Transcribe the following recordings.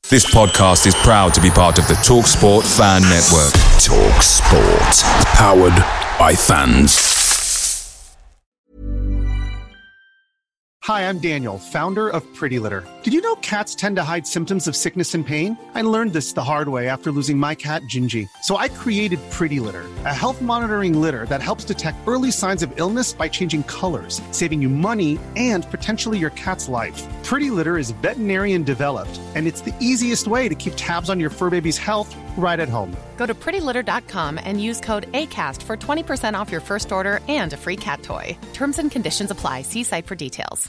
This podcast is proud to be part of the TalkSport Fan Network. TalkSport. Powered by fans. Hi, I'm Daniel, founder of Pretty Litter. Did you know cats tend to hide symptoms of sickness and pain? I learned this the hard way after losing my cat, Gingy. So I created Pretty Litter, a health monitoring litter that helps detect early signs of illness by changing colors, saving you money and potentially your cat's life. Pretty Litter is veterinarian developed, and it's the easiest way to keep tabs on your fur baby's health right at home. Go to prettylitter.com and use code ACAST for 20% off your first order and a free cat toy. Terms and conditions apply. See site for details.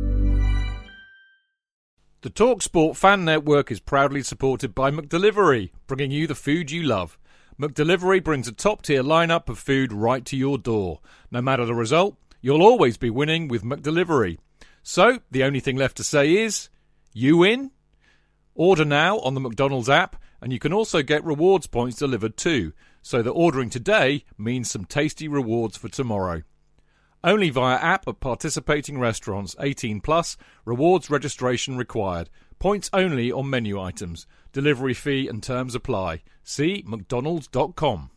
The TalkSport Fan Network is proudly supported by McDelivery, bringing you the food you love. McDelivery brings a top-tier lineup of food right to your door. No matter the result, you'll always be winning with McDelivery. So, the only thing left to say is, you win? Order now on the McDonald's app, and you can also get rewards points delivered too, so that ordering today means some tasty rewards for tomorrow. Only via app at participating restaurants. 18 plus. Rewards registration required. Points only on menu items. Delivery fee and terms apply. See mcdonalds.com.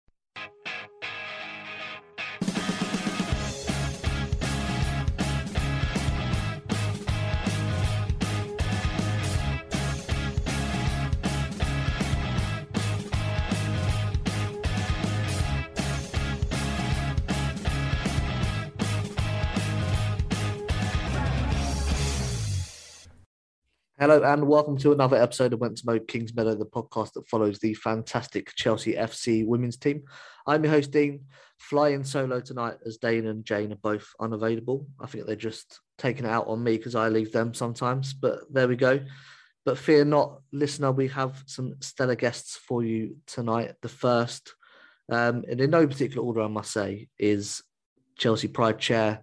Hello and welcome to another episode of Wentworth Kings Meadow, the podcast that follows the fantastic Chelsea FC women's team. I'm your host, Dean, flying solo tonight as Dane and Jane are both unavailable. I think they're just taking it out on me because I leave them sometimes, but there we go. But fear not, listener, we have some stellar guests for you tonight. The first, and in no particular order, I must say, is Chelsea Pride Chair.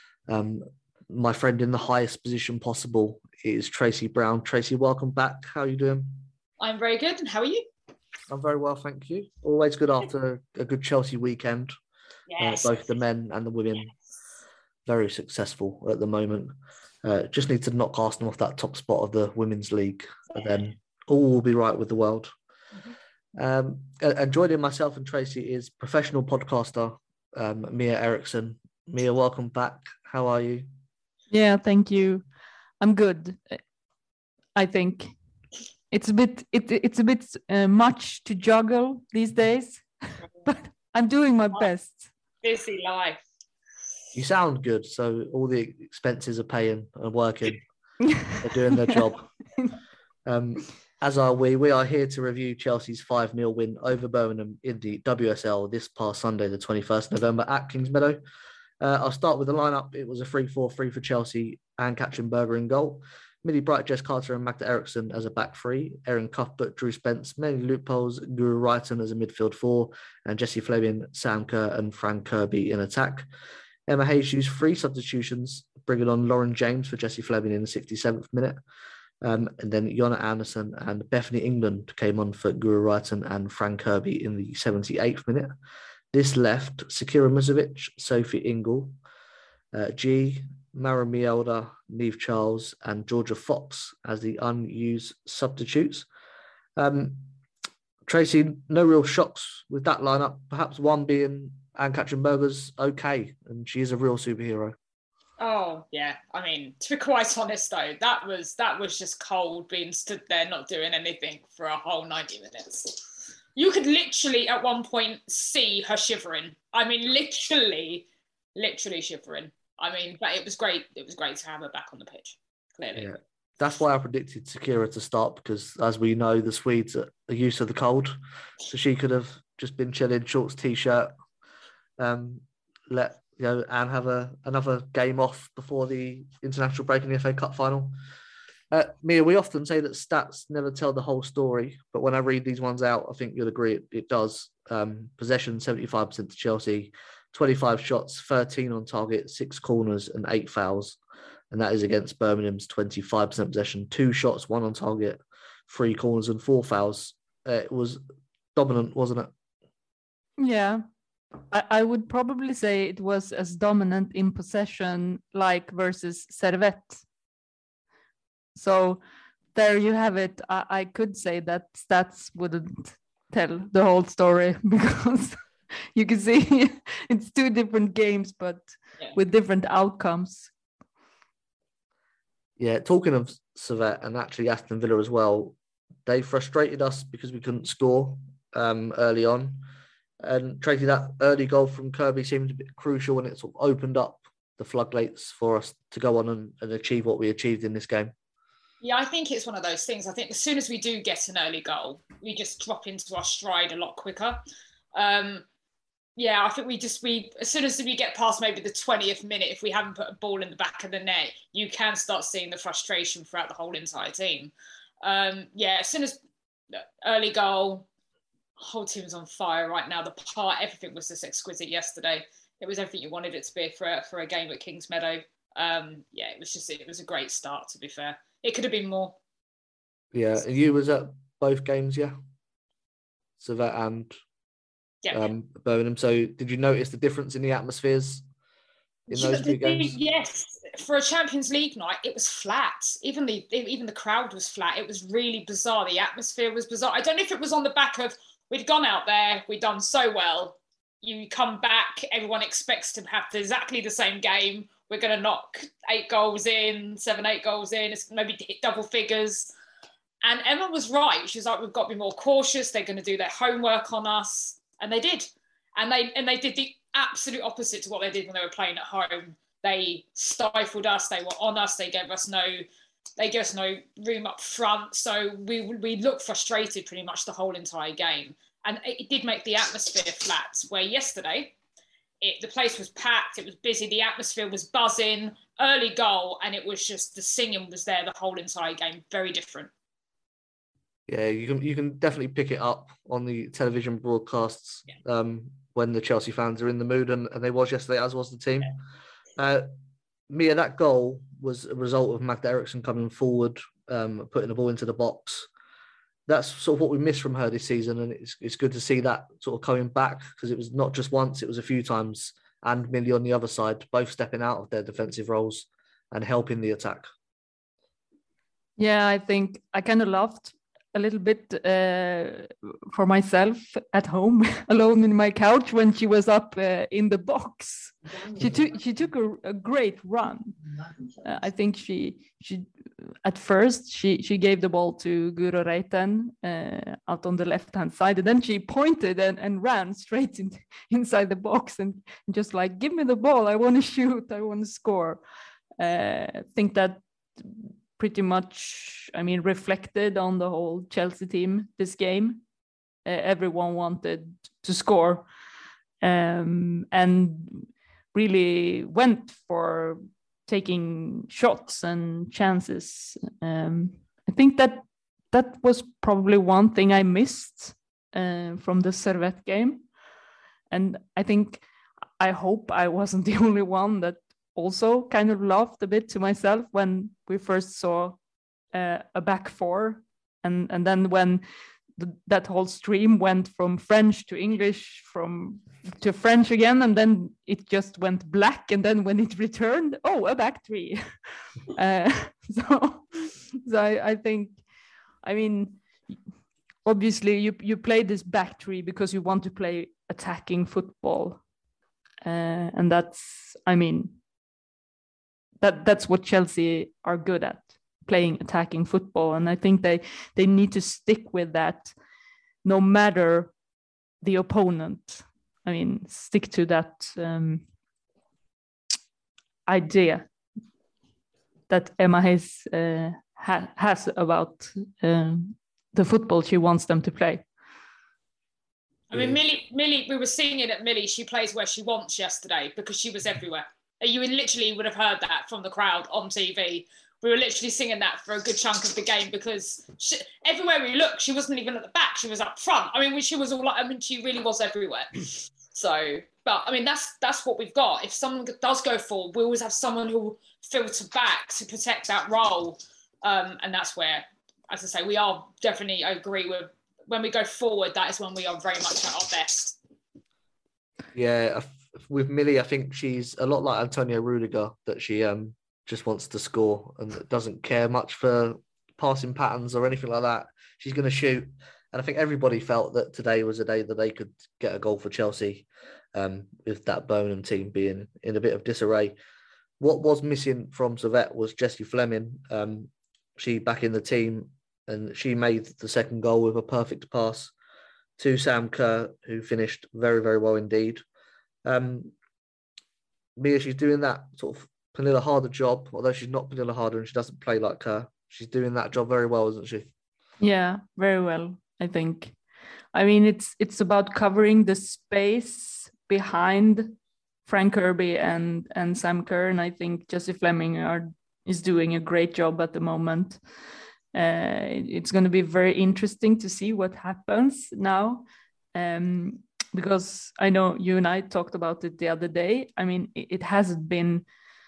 My friend in the highest position possible is Tracy Brown. Tracy, welcome back. How are you doing? I'm very good. And how are you? I'm very well, thank you. Always good after a good Chelsea weekend. Yes. Both the men and the women very successful at the moment. Just need to knock Arsenal off that top spot of the Women's League, and then all will be right with the world. Mm-hmm. And joining myself and Tracy is professional podcaster Mia Eriksson. Mia, welcome back. How are you? Yeah, thank you. I'm good. I think it's a bit much to juggle these days, but I'm doing my best. Busy life. You sound good, so all the expenses are paying and working. They're doing their job. As are we. We are here to review Chelsea's 5-0 win over Birmingham in the WSL this past Sunday, the 21st November at Kings Meadow. I'll start with the lineup. It was a 3-4-3 for Chelsea and Katzenberger in goal. Millie Bright, Jess Carter and Magda Eriksson as a back three. Erin Cuthbert, Drew Spence, Melanie loopholes, Guru Wrighton as a midfield four, and Jessie Fleming, Sam Kerr and Fran Kirby in attack. Emma Hayes used 3 substitutions, bringing on Lauren James for Jessie Fleming in the 67th minute. And then Jonna Anderson and Bethany England came on for Guru Wrighton and Fran Kirby in the 78th minute. This left Sakira Musovic, Sophie Ingle, G, Mara Mielda, Neve Charles, and Georgia Fox as the unused substitutes. Tracy, no real shocks with that lineup. Perhaps one being Anne Katzenberger's okay, and she is a real superhero. Oh yeah, I mean, to be quite honest though, that was just cold being stood there not doing anything for a whole 90 minutes. You could literally at one point see her shivering. I mean, literally shivering. I mean, but it was great. It was great to have her back on the pitch, clearly. Yeah. That's why I predicted Sakira to start, because as we know, the Swedes are used to the cold. So she could have just been chilling, shorts, t-shirt, let Anne have another game off before the international break in the FA Cup final. Mia, we often say that stats never tell the whole story, but when I read these ones out, I think you'll agree it does. Possession, 75% to Chelsea, 25 shots, 13 on target, 6 corners and 8 fouls. And that is against Birmingham's 25% possession, 2 shots, 1 on target, 3 corners and 4 fouls. It was dominant, wasn't it? Yeah. I would probably say it was as dominant in possession like versus Servette. So there you have it. I could say that stats wouldn't tell the whole story because you can see it's two different games, but with different outcomes. Yeah, talking of Servette and actually Aston Villa as well, they frustrated us because we couldn't score early on. And Tracy, that early goal from Kirby seemed a bit crucial, and it sort of opened up the floodgates for us to go on and achieve what we achieved in this game. Yeah, I think it's one of those things. I think as soon as we do get an early goal, we just drop into our stride a lot quicker. I think we as soon as we get past maybe the 20th minute, if we haven't put a ball in the back of the net, you can start seeing the frustration throughout the whole entire team. As soon as early goal, whole team's on fire right now. Everything was just exquisite yesterday. It was everything you wanted it to be for a game at Kings Meadow. It was a great start, to be fair. It could have been more. Yeah, and you was at both games, yeah? Servette and Birmingham. So did you notice the difference in the atmospheres in those two games? Yes. For a Champions League night, it was flat. Even the crowd was flat. It was really bizarre. The atmosphere was bizarre. I don't know if it was on the back of we'd gone out there, we'd done so well. You come back, everyone expects to have exactly the same game. We're going to knock 8 goals in, 7-8 goals in. It's maybe hit double figures. And Emma was right. She was like, we've got to be more cautious. They're going to do their homework on us. And they did. And they did the absolute opposite to what they did when they were playing at home. They stifled us. They were on us. They gave us no room up front. So we looked frustrated pretty much the whole entire game. And it did make the atmosphere flat, where yesterday the place was packed, it was busy, the atmosphere was buzzing, early goal, and it was just the singing was there the whole entire game. Very different. Yeah, you can definitely pick it up on the television broadcasts when the Chelsea fans are in the mood, and they was yesterday, as was the team. Yeah. Mia, that goal was a result of Magda Eriksson coming forward, putting the ball into the box. That's sort of what we missed from her this season, and it's good to see that sort of coming back, because it was not just once, it was a few times, and Millie on the other side, both stepping out of their defensive roles and helping the attack. Yeah, I think I kind of laughed a little bit for myself at home, alone in my couch, when she was up in the box. She took a great run. I think she at first she gave the ball to Guro Reiten out on the left hand side, and then she pointed and ran straight inside the box and just like, give me the ball, I want to shoot, I want to score. I think that pretty much, reflected on the whole Chelsea team this game. Everyone wanted to score and really went for taking shots and chances. I think that was probably one thing I missed from the Servette game. And I hope I wasn't the only one that also kind of laughed a bit to myself when we first saw a back four, and then when that whole stream went from French to English, to French again, and then it just went black, and then when it returned, a back three. So I think, obviously you play this back three because you want to play attacking football, and that's that's what Chelsea are good at, playing attacking football. And I think they need to stick with that no matter the opponent. Stick to that idea that Emma Hayes has about the football she wants them to play. Millie, we were singing at Millie, she plays where she wants yesterday, because she was everywhere. You would have heard that from the crowd on TV. We were literally singing that for a good chunk of the game, because everywhere we looked, she wasn't even at the back. She was up front. She was all she really was everywhere. So, but that's what we've got. If someone does go forward, we always have someone who will filter back to protect that role. And that's where, as I say, we are definitely, I agree with, when we go forward, that is when we are very much at our best. Yeah, with Millie, I think she's a lot like Antonio Rudiger, that she just wants to score and doesn't care much for passing patterns or anything like that. She's going to shoot. And I think everybody felt that today was a day that they could get a goal for Chelsea, with that Burnham team being in a bit of disarray. What was missing from Servette was Jessie Fleming. She back in the team, and she made the second goal with a perfect pass to Sam Kerr, who finished very, very well indeed. Mia, she's doing that sort of Pernille Harder job, although she's not Pernille Harder and she doesn't play like her. She's doing that job very well, isn't she? Yeah, very well, I think. I mean, it's about covering the space behind Frank Kirby and Sam Kerr, and I think Jessie Fleming is doing a great job at the moment. It's going to be very interesting to see what happens now, because I know you and I talked about it the other day. I mean, it hasn't been...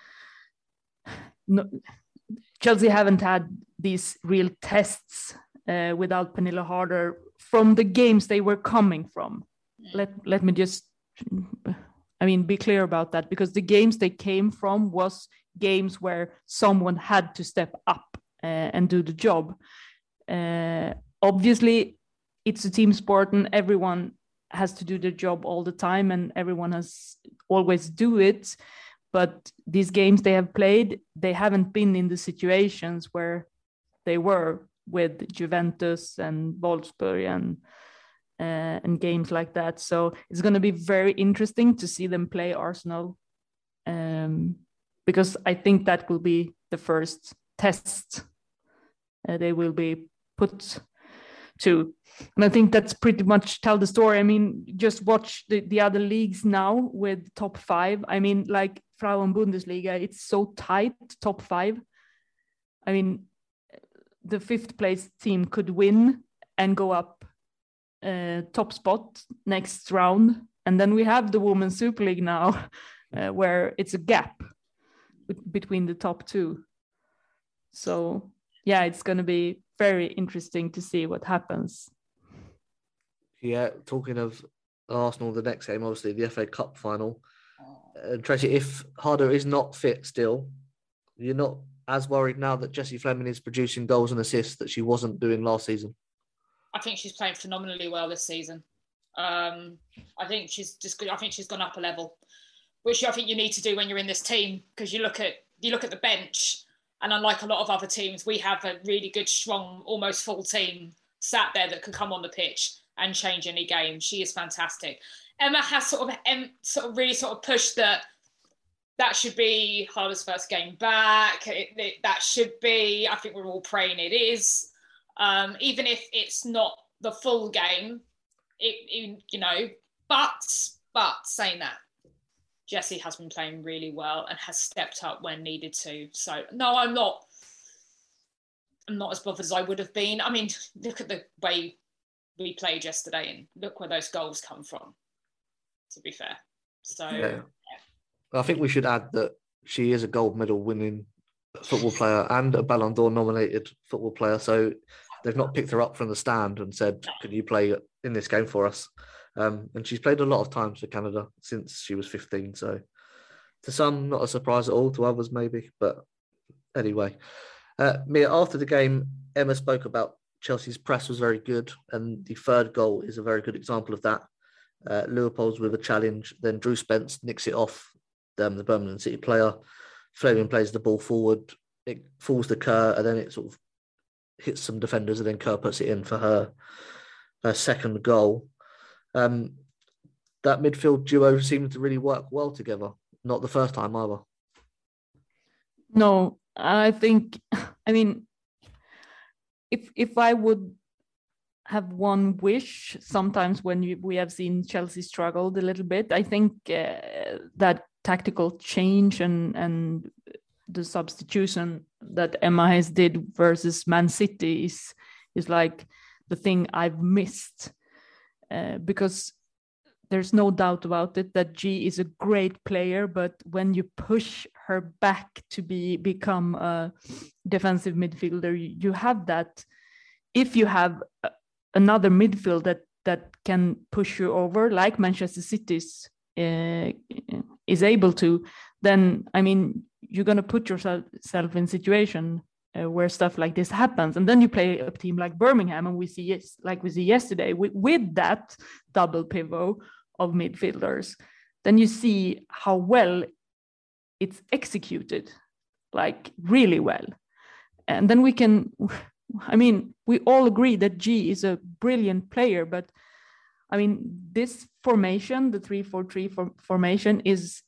Chelsea haven't had these real tests without Pernille Harder from the games they were coming from. Let me just, be clear about that, because the games they came from was games where someone had to step up and do the job. Obviously, it's a team sport and everyone has to do their job all the time and everyone has always do it. But these games they have played, they haven't been in the situations where they were with Juventus and Wolfsburg and games like that. So it's going to be very interesting to see them play Arsenal, because I think that will be the first test they will be put to. And I think that's pretty much tell the story. I mean, just watch the other leagues now with top five. I mean, like Frauen Bundesliga, it's so tight, top five. I mean, the fifth place team could win and go up top spot next round. And then we have the Women's Super League now, where it's a gap between the top two. So, yeah, it's going to be very interesting to see what happens. Yeah, talking of Arsenal, the next game, obviously, the FA Cup final. Tracy, if Harder is not fit still, you're not as worried now that Jessie Fleming is producing goals and assists that she wasn't doing last season? I think she's playing phenomenally well this season. I think she's gone up a level, which I think you need to do when you're in this team, because you look at the bench, and unlike a lot of other teams, we have a really good, strong, almost full team sat there that could come on the pitch and change any game. She is fantastic. Emma has sort of pushed that should be Harder's first game back. That should be, I think we're all praying it is. Even if it's not the full game, but saying that, Jessie has been playing really well and has stepped up when needed to. So, no, I'm not as bothered as I would have been. I mean, look at the way we played yesterday and look where those goals come from, to be fair. So, yeah. I think we should add that she is a gold medal winning football player and a Ballon d'Or nominated football player. So they've not picked her up from the stand and said, "Can you play in this game for us?" And she's played a lot of times for Canada since she was 15. So to some, not a surprise at all. To others, maybe. But anyway, Mia, after the game, Emma spoke about Chelsea's press was very good. And the third goal is a very good example of that. Leopold's with a challenge. Then Drew Spence nicks it off the Birmingham City player. Fleming plays the ball forward. It falls to Kerr, and then it sort of hits some defenders, and then Kerr puts it in for her second goal. That midfield duo seemed to really work well together. Not the first time either. No, I think, if I would have one wish, sometimes when we have seen Chelsea struggled a little bit, I think that tactical change and the substitution that Emma has did versus Man City is like the thing I've missed. Because there's no doubt about it that G is a great player, but when you push her back to become a defensive midfielder, you have that. If you have another midfield that can push you over, like Manchester City's is able to, then you're going to put yourself in situation where stuff like this happens. And then you play a team like Birmingham, and we see yesterday with that double pivot of midfielders, then you see how well it's executed, like really well. And then we all agree that G is a brilliant player, but I mean, this formation, the 3-4-3 formation is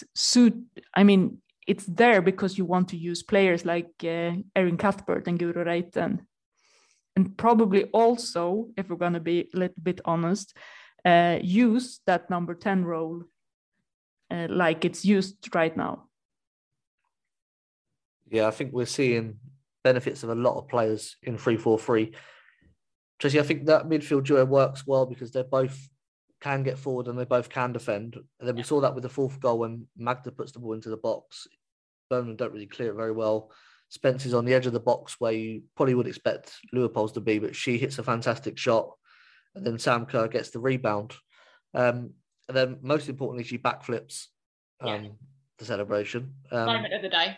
it's there because you want to use players like Erin Cuthbert and Guro Reiten. And probably also, if we're going to be a little bit honest, use that number 10 role like it's used right now. Yeah, I think we're seeing benefits of a lot of players in 3-4-3. Tracy, I think that midfield duo works well because they both can get forward and they both can defend. And then we saw that with the fourth goal when Magda puts the ball into the box. Birmingham don't really clear it very well. Spence is on the edge of the box where you probably would expect Leopold's to be, but she hits a fantastic shot. And then Sam Kerr gets the rebound. And then most importantly, she backflips the celebration. Moment of the day.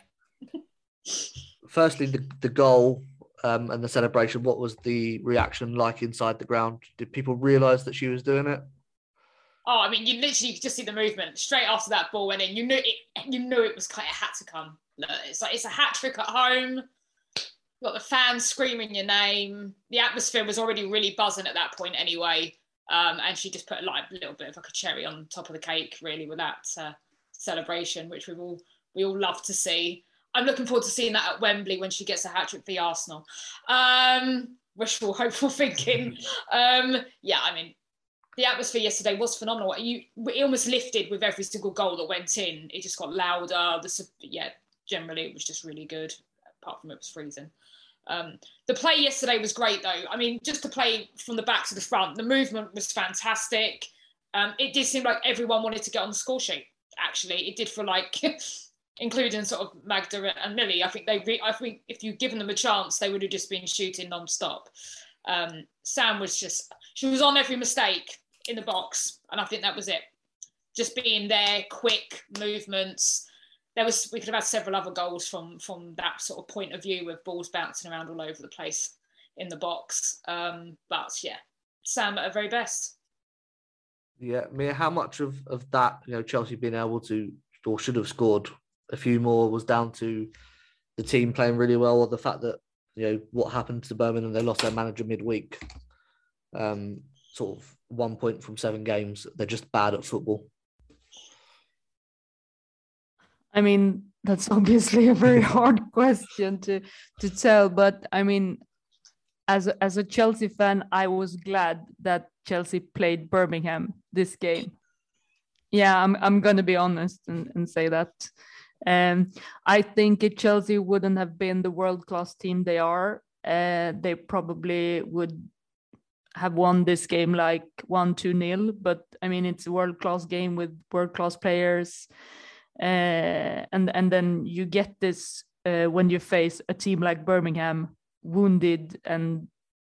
Firstly, the goal and the celebration, what was the reaction like inside the ground? Did people realise that she was doing it? Oh, I mean, you literally could just see the movement straight after that ball went in. You knew it was kind of had to come. Look, it's a hat trick at home. You've got the fans screaming your name. The atmosphere was already really buzzing at that point anyway. And she just put a little bit of like a cherry on top of the cake, really, with that celebration, which we all love to see. I'm looking forward to seeing that at Wembley when she gets a hat trick for Arsenal. Wishful, hopeful thinking. Yeah, I mean, the atmosphere yesterday was phenomenal. It almost lifted with every single goal that went in. It just got louder. Generally it was just really good. Apart from it was freezing. The play yesterday was great though. I mean, just to play from the back to the front, the movement was fantastic. It did seem like everyone wanted to get on the score sheet. Actually, it did feel like, including sort of Magda and Millie. I think if you'd given them a chance, they would have just been shooting non-stop. Sam she was on every mistake in the box, and I think that was it. Just being there, quick movements. We could have had several other goals from that sort of point of view, with balls bouncing around all over the place in the box. But yeah, Sam at her very best. Yeah, Mia, how much of that, Chelsea being able to, or should have scored a few more, was down to the team playing really well, or the fact that, what happened to Birmingham, they lost their manager midweek, sort of 1 point from 7 games. They're just bad at football. I mean, that's obviously a very hard question to tell, but I mean, as a Chelsea fan, I was glad that Chelsea played Birmingham this game. Yeah, I'm going to be honest and say that. I think if Chelsea wouldn't have been the world-class team they are, they probably would have won this game like 1-2-0. But I mean, it's a world-class game with world-class players. And then you get this when you face a team like Birmingham, wounded and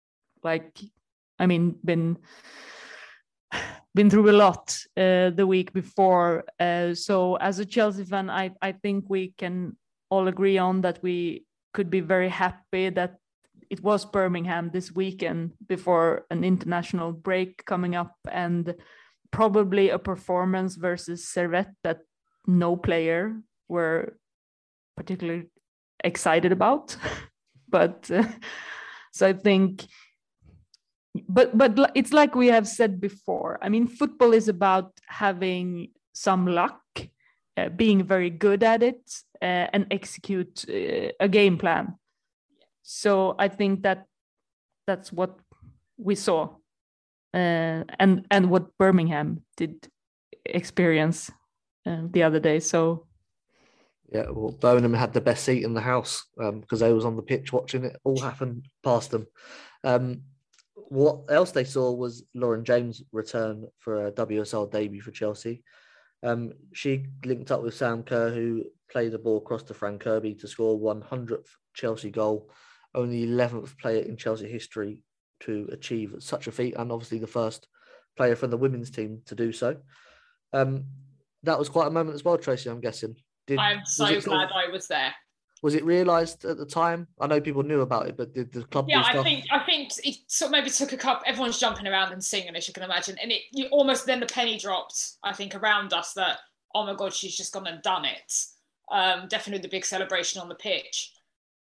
been through a lot the week before. So as a Chelsea fan, I think we can all agree on that we could be very happy that it was Birmingham this weekend before an international break coming up, and probably a performance versus Servette that no player were particularly excited about. But so I think, but it's like we have said before. I mean, football is about having some luck, being very good at it, and execute a game plan. So I think that's what we saw, and what Birmingham did experience the other day. So yeah, well, Birmingham had the best seat in the house because they was on the pitch watching it all happen past them. What else they saw was Lauren James return for a WSL debut for Chelsea. She linked up with Sam Kerr, who played the ball across to Fran Kirby to score 100th Chelsea goal, only 11th player in Chelsea history to achieve such a feat, and obviously the first player from the women's team to do so. That was quite a moment as well, Tracy, I'm guessing. I'm so glad I was there. Was it realised at the time? I know people knew about it, but did the club do stuff? I think it sort of maybe took a couple. Everyone's jumping around and singing, as you can imagine, and you almost then the penny dropped. I think around us that, oh my God, she's just gone and done it. Definitely the big celebration on the pitch.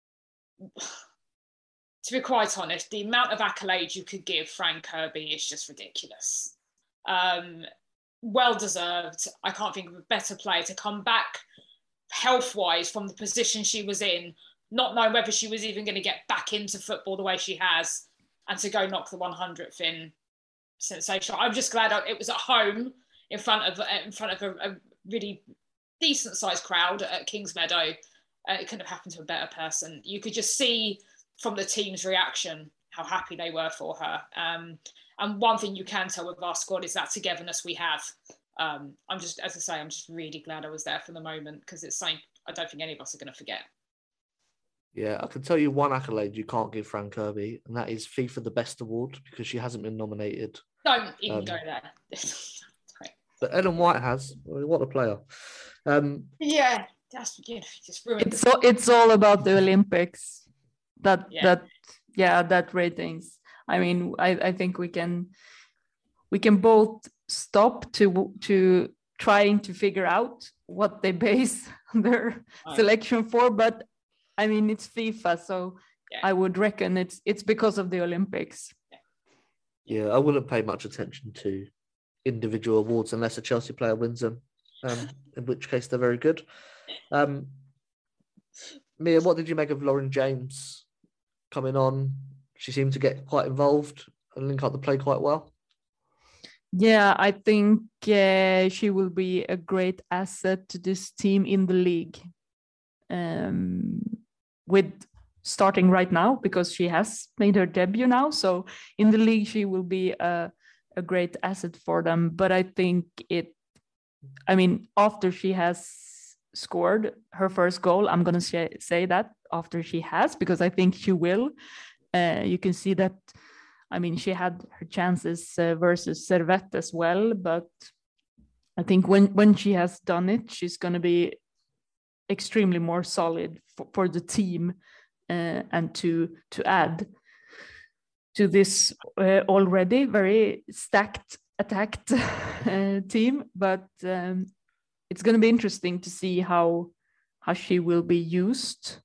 To be quite honest, the amount of accolades you could give Fran Kirby is just ridiculous. Well deserved. I can't think of a better player to come back health-wise from the position she was in, not knowing whether she was even going to get back into football the way she has, and to go knock the 100th in. Sensational. I'm just glad it was at home in front of a really decent-sized crowd at Kingsmeadow. It couldn't have happened to a better person. You could just see from the team's reaction how happy they were for her. And one thing you can tell with our squad is that togetherness we have. I'm just really glad I was there for the moment, because it's something I don't think any of us are going to forget. Yeah, I can tell you one accolade you can't give Fran Kirby, and that is FIFA the Best Award, because she hasn't been nominated. Don't even go there. But Ellen White has. What a player. Yeah, that's just ruined. It's all about the Olympics. That ratings. I mean, I think we can both stop to trying to figure out what they base their selection for, but I mean it's FIFA, so I would reckon it's because of the Olympics. Yeah, I wouldn't pay much attention to individual awards unless a Chelsea player wins them, in which case they're very good. Mia, what did you make of Lauren James coming on? She seemed to get quite involved and link up the play quite well. Yeah, I think she will be a great asset to this team in the league. With starting right now, because she has made her debut now. So in the league, she will be a great asset for them. But I think after she has scored her first goal, I'm going to say that after she has, because I think she will. You can see that. I mean, she had her chances versus Servette as well, but I think when she has done it, she's going to be extremely more solid for the team, and to add to this already very stacked, attacked team. But it's going to be interesting to see how she will be used,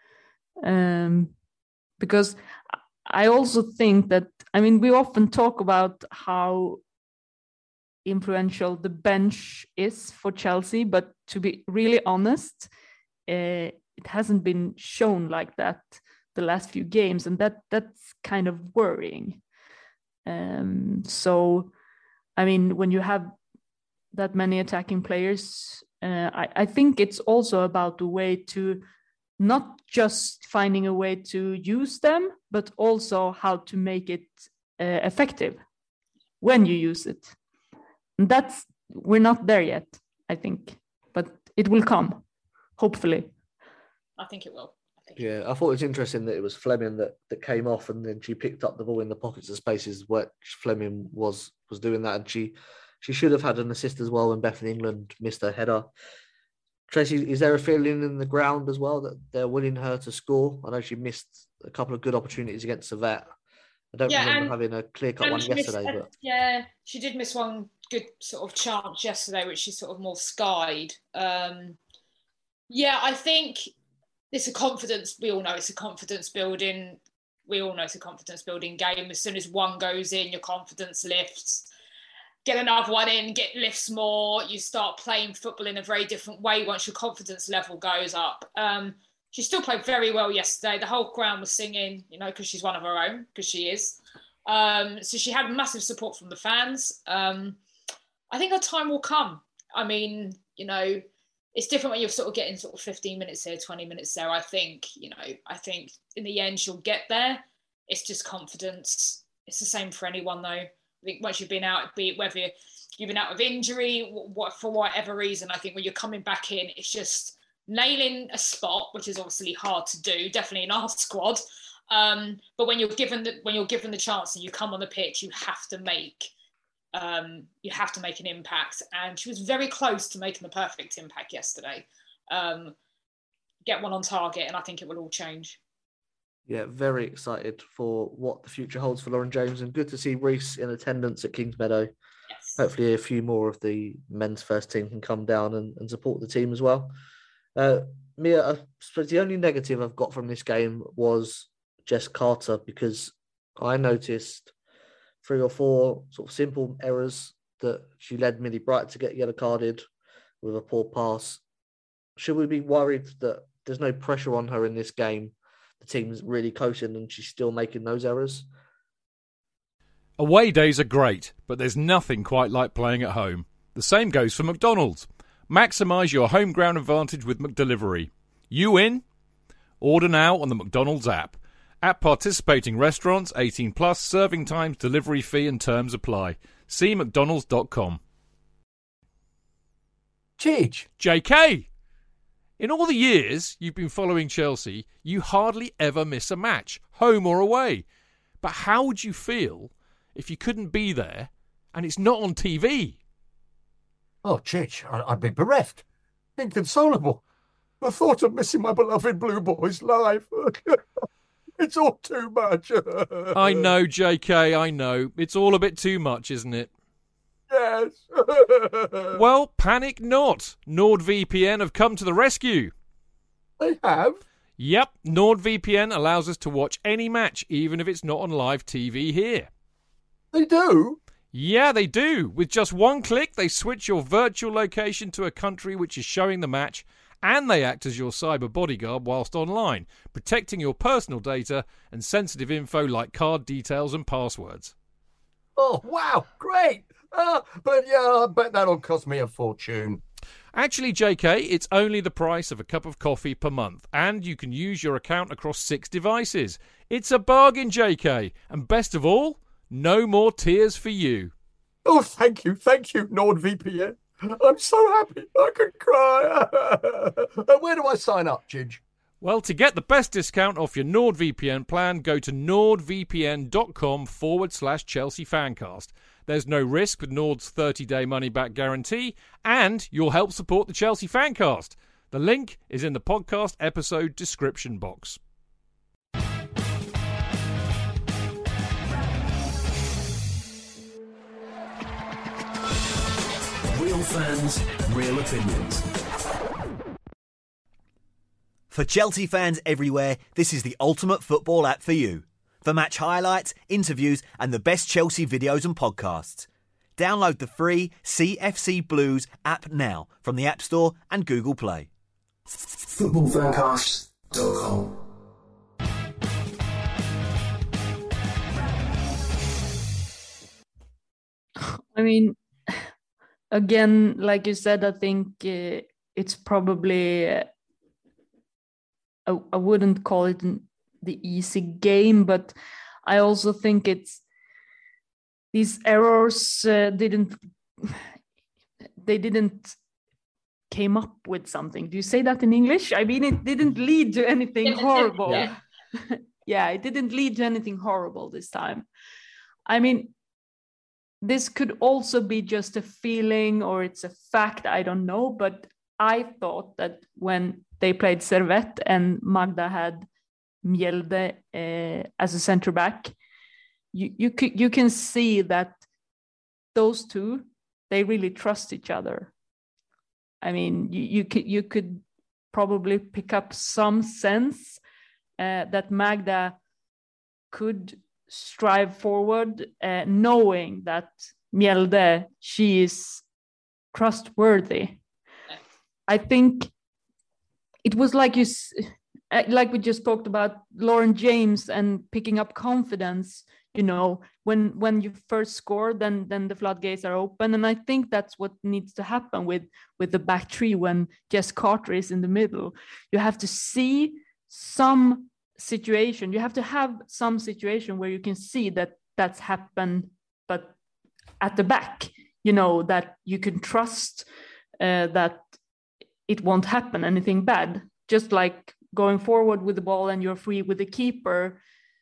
because I also think that, I mean, we often talk about how influential the bench is for Chelsea, but to be really honest, it hasn't been shown like that the last few games, and that's kind of worrying. So, I mean, when you have that many attacking players, I think it's also about the way to not just finding a way to use them, but also how to make it effective when you use it. And we're not there yet, I think, but it will come, hopefully. I think it will. I thought it was interesting that it was Fleming that came off, and then she picked up the ball in the pockets of spaces where Fleming was doing that, and she should have had an assist as well when Bethany England missed her header. Tracy, is there a feeling in the ground as well that they're willing her to score? I know she missed a couple of good opportunities against Servette. I don't remember having a clear-cut one yesterday. She did miss one good sort of chance yesterday, which she sort of more skied. I think it's a confidence. We all know it's a confidence building. We all know it's a confidence building game. As soon as one goes in, your confidence lifts. Get another one in, lifts more. You start playing football in a very different way once your confidence level goes up. She still played very well yesterday. The whole ground was singing, because she's one of her own, because she is. So she had massive support from the fans. I think her time will come. I mean, it's different when you're sort of getting sort of 15 minutes here, 20 minutes there. I think in the end she'll get there. It's just confidence. It's the same for anyone though. I think once you've been out, be it whether you've been out of injury, for whatever reason, I think when you're coming back in, it's just nailing a spot, which is obviously hard to do, definitely in our squad. But when you're given the chance and you come on the pitch, you have to make an impact. And she was very close to making the perfect impact yesterday. get one on target, and I think it will all change. Yeah, very excited for what the future holds for Lauren James, and good to see Reece in attendance at Kingsmeadow. Yes. Hopefully a few more of the men's first team can come down and support the team as well. Mia, I suppose the only negative I've got from this game was Jess Carter, because I noticed 3 or 4 sort of simple errors that she led Millie Bright to get yellow carded with a poor pass. Should we be worried that there's no pressure on her in this game? The team's really coaching and she's still making those errors. Away days are great, but there's nothing quite like playing at home. The same goes for McDonald's. Maximise your home ground advantage with McDelivery. You in? Order now on the McDonald's app. At participating restaurants, 18 plus, serving times, delivery fee and terms apply. See mcdonalds.com. Cheech. JK! In all the years you've been following Chelsea, you hardly ever miss a match, home or away. But how would you feel if you couldn't be there and it's not on TV? Oh, Cheech, I'd be bereft. Inconsolable. The thought of missing my beloved Blue Boys live. It's all too much. I know, JK, I know. It's all a bit too much, isn't it? Yes. Well, panic not. NordVPN have come to the rescue. They have? Yep, NordVPN allows us to watch any match, even if it's not on live TV here. They do? Yeah, they do. With just one click, they switch your virtual location to a country which is showing the match, and they act as your cyber bodyguard whilst online, protecting your personal data and sensitive info like card details and passwords. Oh, wow, great. But yeah, I bet that'll cost me a fortune. Actually, JK, it's only the price of a cup of coffee per month, and you can use your account across 6 devices. It's a bargain, JK, and best of all, no more tears for you. Oh, thank you, NordVPN. I'm so happy, I could cry. Where do I sign up, Chidge? Well, to get the best discount off your NordVPN plan, go to nordvpn.com/Chelsea Fancast. There's no risk with Nord's 30-day money-back guarantee, and you'll help support the Chelsea Fancast. The link is in the podcast episode description box. Real fans, real opinions. For Chelsea fans everywhere, this is the ultimate football app for you. For match highlights, interviews and the best Chelsea videos and podcasts. Download the free CFC Blues app now from the App Store and Google Play. Footballfancast.com. I mean, again, like you said, I think it's probably, I wouldn't call it the easy game, but I also think it's these errors didn't came up with something. Do you say that in English? I mean, it didn't lead to anything horrible. Yeah. Yeah, it didn't lead to anything horrible this time. I mean, this could also be just a feeling or it's a fact, I don't know, but I thought that when they played Servette and Magda had Mjelde as a centre back, you can see that those two, they really trust each other. I mean, you could probably pick up some sense that Magda could strive forward, knowing that Mjelde, she is trustworthy. I think it was like we just talked about Lauren James and picking up confidence. You know, when you first score, then the floodgates are open, and I think that's what needs to happen with the back three when Jess Carter is in the middle. You have to see some situation. You have to have some situation where you can see that that's happened, but at the back, you know, that you can trust that it won't happen anything bad. Just like going forward with the ball and you're free with the keeper.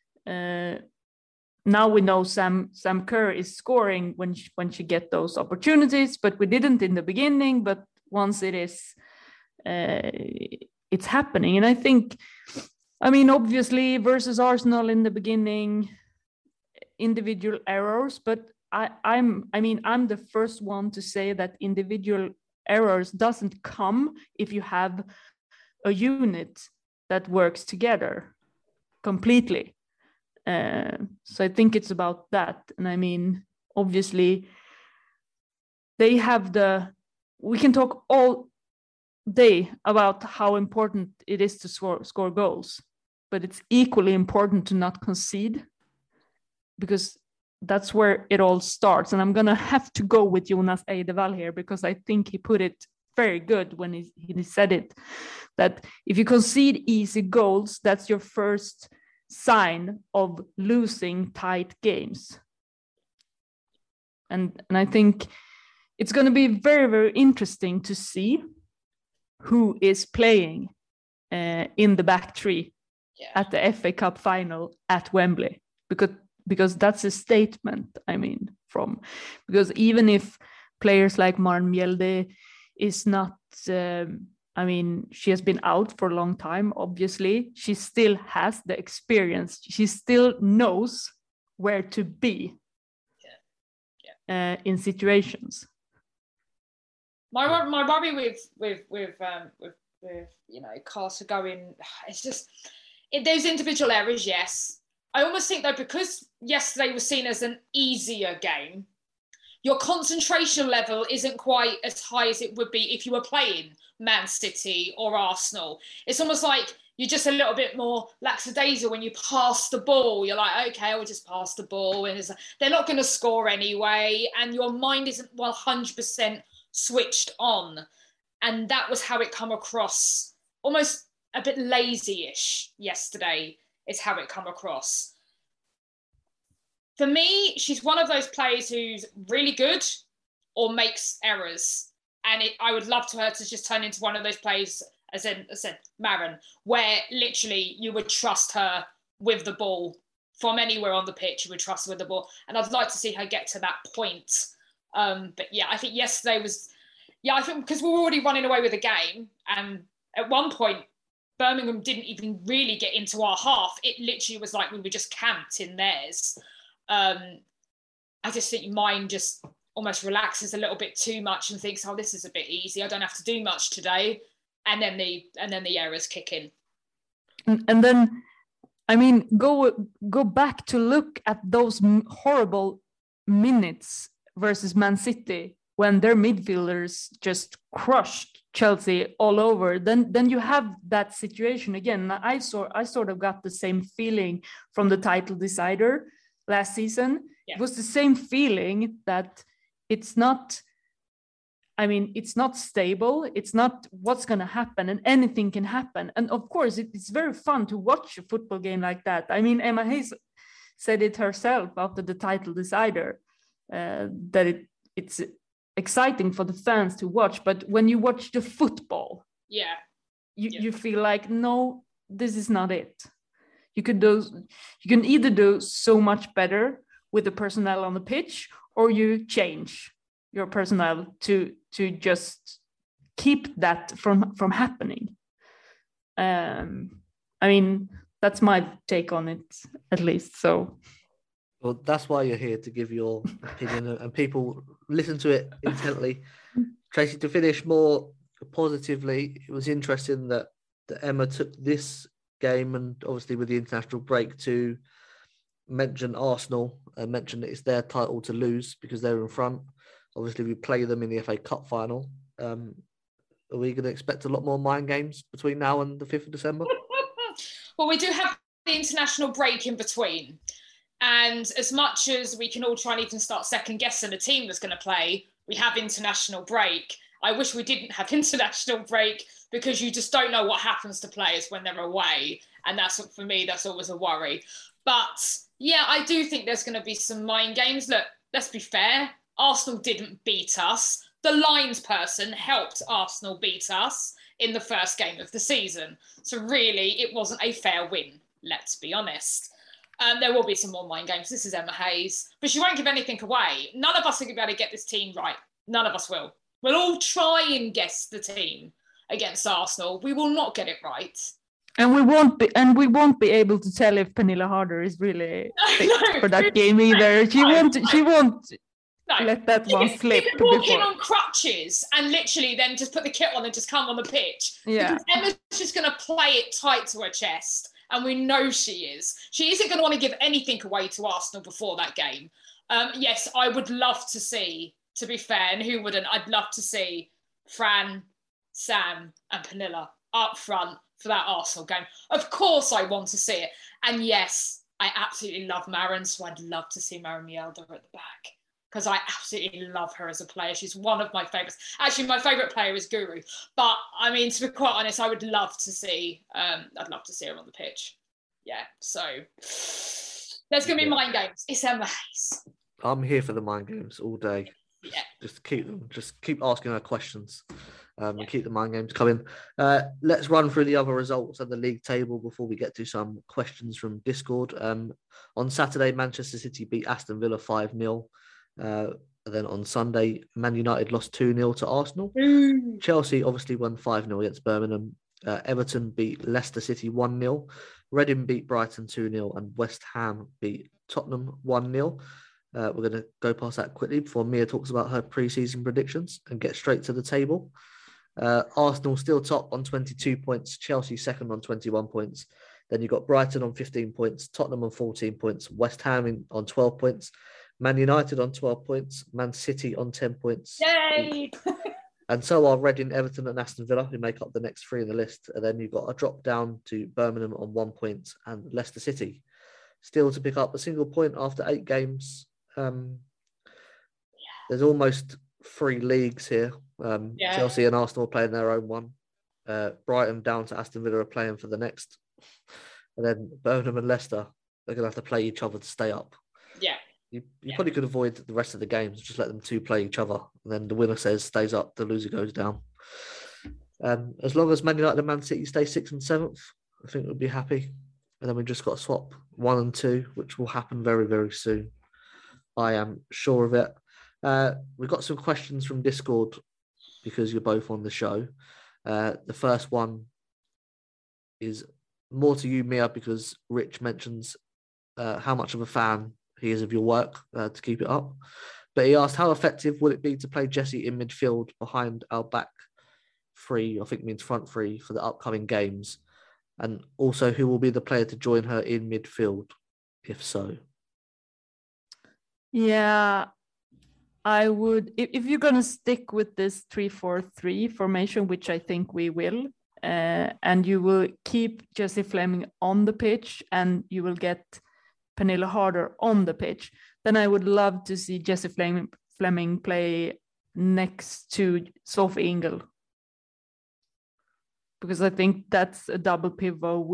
Now we know Sam Kerr is scoring when she get those opportunities, but we didn't in the beginning. But once it is it's happening. And I think, I mean, obviously versus Arsenal in the beginning, individual errors, but I'm the first one to say that individual errors doesn't come if you have a unit that works together completely. So I think it's about that. And I mean, obviously, they have we can talk all day about how important it is to score goals, but it's equally important to not concede, because that's where it all starts. And I'm going to have to go with Jonas Eidevall here, because I think he put it very good when he said it, that if you concede easy goals, that's your first sign of losing tight games. And I think it's going to be very, very interesting to see who is playing in the back three at the FA Cup final at Wembley, because that's a statement, I mean, because even if players like Maren Mjelde is not, she has been out for a long time, obviously, she still has the experience. She still knows where to be in situations. My worry with Carter going, it's just those individual errors. Yes, I almost think though, because yesterday was seen as an easier game, your concentration level isn't quite as high as it would be if you were playing Man City or Arsenal. It's almost like you're just a little bit more lackadaisical when you pass the ball. You're like, okay, I'll just pass the ball, and they're not going to score anyway, and your mind isn't 100% switched on. And that was how it come across, almost a bit lazy-ish yesterday is how it come across. For me, she's one of those players who's really good or makes errors. And I would love her to just turn into one of those players, as I said, Maren, where literally you would trust her with the ball from anywhere on the pitch. You would trust her with the ball. And I'd like to see her get to that point. But yeah, I think yesterday was, I think because we were already running away with the game. And at one point, Birmingham didn't even really get into our half. It literally was like we were just camped in theirs. I just think your mind just almost relaxes a little bit too much and thinks, oh, this is a bit easy. I don't have to do much today. And then the errors kick in. And then, I mean, go back to look at those horrible minutes versus Man City when their midfielders just crushed Chelsea all over. Then you have that situation again. I sort of got the same feeling from the title decider last season. Yeah. It was the same feeling that it's not stable. It's not what's going to happen, and anything can happen. And of course, it's very fun to watch a football game like that. I mean, Emma Hayes said it herself after the title decider, that it's exciting for the fans to watch. But when you watch the football, you feel like, no, this is not it. You can either do so much better with the personnel on the pitch, or you change your personnel to just keep that from happening. I mean, that's my take on it, at least. So, well, that's why you're here, to give your opinion, and people listen to it intently. Tracy, to finish more positively, it was interesting that Emma took this game, and obviously with the international break, to mention Arsenal and mention that it's their title to lose because they're in front. Obviously, we play them in the FA Cup final. Are we going to expect a lot more mind games between now and the 5th of December? Well, we do have the international break in between. And as much as we can all try and even start second guessing the team that's going to play, we have international break. I wish we didn't have international break, because you just don't know what happens to players when they're away. And that's, for me, that's always a worry. But yeah, I do think there's going to be some mind games. Look, let's be fair. Arsenal didn't beat us. The lines person helped Arsenal beat us in the first game of the season. So really, it wasn't a fair win, let's be honest. There will be some more mind games. This is Emma Hayes. But she won't give anything away. None of us are going to be able to get this team right. None of us will. We'll all try and guess the team. against Arsenal. We will not get it right. And we won't be able to tell if Pernilla Harder is really fit for that game either. She won't let that one slip. She can walk in on crutches and literally then just put the kit on and just come on the pitch. Yeah. Because Emma's just going to play it tight to her chest. And we know she is. She isn't going to want to give anything away to Arsenal before that game. Yes, I would love to see, to be fair, and who wouldn't? I'd love to see Fran, Sam and Pernilla up front for that Arsenal game. Of course I want to see it. And yes, I absolutely love Maren, so I'd love to see Maren Mjelde at the back because I absolutely love her as a player. She's one of my favourites. Actually, my favourite player is Guru. But, I mean, to be quite honest, I would love to see, I'd love to see her on the pitch. Yeah, so there's going to be mind games. It's Emma Hayes. I'm here for the mind games all day. Yeah. Just keep asking her questions. And keep the mind games coming. Let's run through the other results of the league table before we get to some questions from Discord. On Saturday, Manchester City beat Aston Villa 5-0. Then on Sunday, Man United lost 2-0 to Arsenal. Chelsea obviously won 5-0 against Birmingham. Everton beat Leicester City 1-0. Reading beat Brighton 2-0. And West Ham beat Tottenham 1-0. We're going to go past that quickly before Mia talks about her pre-season predictions and get straight to the table. Arsenal still top on 22 points, Chelsea second on 21 points. Then you've got Brighton on 15 points, Tottenham on 14 points, West Ham on 12 points, Man United on 12 points, Man City on 10 points. Yay! And so are Reading, Everton and Aston Villa, who make up the next three in the list. And then you've got a drop down to Birmingham on 1 point and Leicester City still to pick up a single point after 8 games. There's almost 3 leagues here. Chelsea and Arsenal are playing their own one. Brighton down to Aston Villa are playing for the next. And then Birmingham and Leicester, they're going to have to play each other to stay up. Yeah. You probably could avoid the rest of the games, just let them 2 play each other. And then the winner stays up, the loser goes down. As long as Man United and Man City stay 6th and 7th, I think we'll be happy. And then we've just got to swap 1 and 2, which will happen very, very soon. I am sure of it. We've got some questions from Discord because you're both on the show. The first one is more to you, Mia, because Rich mentions how much of a fan he is of your work to keep it up. But he asked, how effective would it be to play Jessie in midfield behind our back 3, I think means front 3, for the upcoming games? And also, who will be the player to join her in midfield, if so? Yeah, I would, if you're going to stick with this 3-4-3 formation, which I think we will, and you will keep Jessie Fleming on the pitch and you will get Pernilla Harder on the pitch, then I would love to see Jessie Fleming play next to Sophie Ingle. Because I think that's a double pivot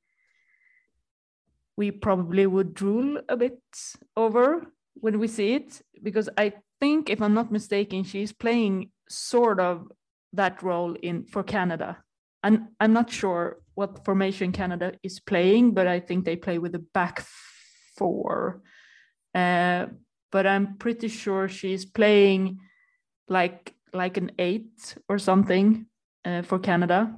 we probably would drool a bit over when we see it, because I think, if I'm not mistaken, she's playing sort of that role for Canada. And I'm not sure what formation Canada is playing, but I think they play with a back 4. But I'm pretty sure she's playing like an 8 or something for Canada.